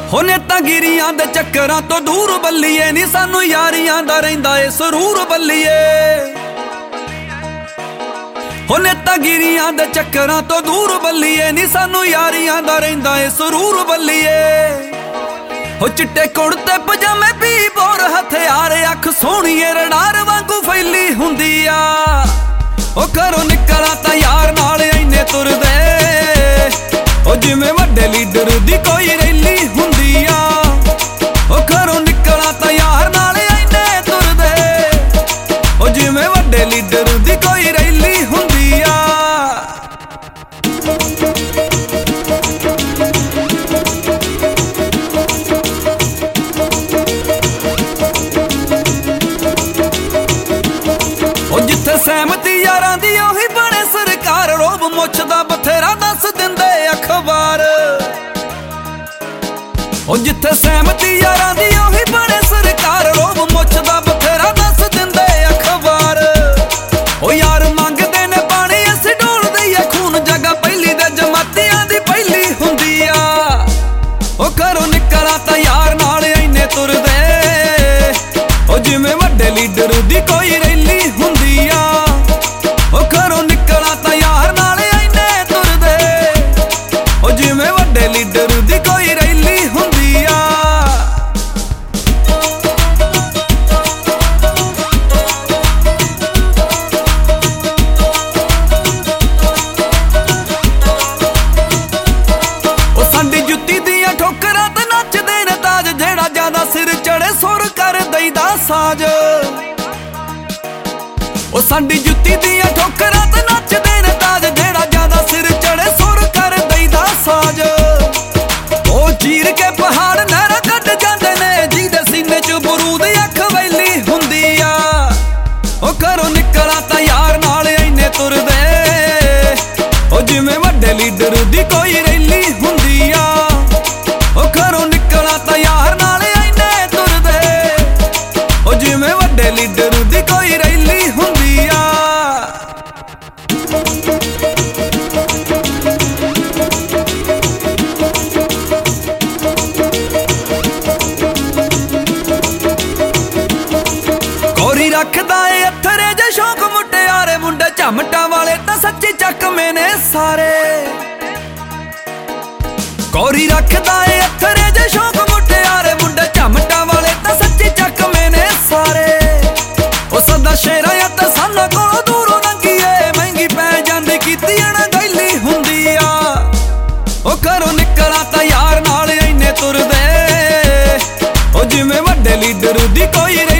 हो नेतागिरियां दे चक्करां तो दूर बल्लीए नी सानू यारियां दा रहिंदा ए सरूर बल्लीए। हो नेतागिरियां दे चक्करां तो दूर बल्लीए नी सानू यारियां दा रहिंदा ए सरूर बल्लीए। हो चिट्टे कुड़ते पजामे पी बोर हथियार अख सोहणीए रडार वांगू फैली हुंदी आ। ओ घरों निकला तां यार नाल इन्ने तुरदे ओ जिवें वड्डे लीडर दी कोई रैली हुंदी आ। ओ घरों निकला तां यार नाल इन्ने तुरदे ओ जिवें वड्डे लीडर दी कोई रैली हुंदी आ। ओ जिथे सहमति यारां दी ओही बने सरकार रोब मुछदा बथेरा दस दिंदे अखबार। ओ जिथे सहमति यारां दी ओही बने सरकार रोब मुछदा बथेरा दस दिंदे अखबार। ओ यार मंगदे ने पानी असीं ढोल दईए खून जगह पहली दे जमातियां दी पहली हुंदी आ। ओ घरों निकला तां यार नाल इन्ने तुरदे ओ जिवें वड्डे लीडर दी कोई रैली हुंदी आ। ओ घरों निकला तां यार नाल इन्ने तुरदे ओ जिवें वड्डे लीडर दी कोई रैली हुंदी आ। ओ साडी जुत्ती दियां ठोकरां ते नचदे ने ताज जेड़ा ज्यादा सिर चढ़े सुर कर दईदा साज। ओ साडी जुत्ती दियां ठोकरां ते नचदे ने ताज जेड़ा ज्यादा सिर चढ़े सुर कर दईदा साज। ओ चीर के पहाड़ नहरां कट जांदे ने जिहदे सीने च बरूद अख वैली हुंदी आ। ओ घरों निकला तां यार नाल इन्ने तुरदे ओ जिवें वड्डे लीडर दी कोई रैली हुंदी आ। ओ घरों निकला तां यार नाल इन्ने तुरदे ओ जिवें वड्डे लीडर दी कोई रैली हुंदी आ। कोरी रखदा ए अथरे जे शौक मुटियारे मुंडे झमटा वाले तां सच्ची चकमे ने सारे। कोरी रखदा ए अथरे जे शौक मुटियारे मुंडे झमटा वाले तां सच्ची चकमे ने सारे। ओ सदा शेरा ते साना कोलों दूरों लंघीए महंगी पै जांदी कीती ना गैली हुंदी आ। ओ घरों निकला तां यार नाल इन्ने तुरदे ओ जिवें वड्डे लीडर दी कोई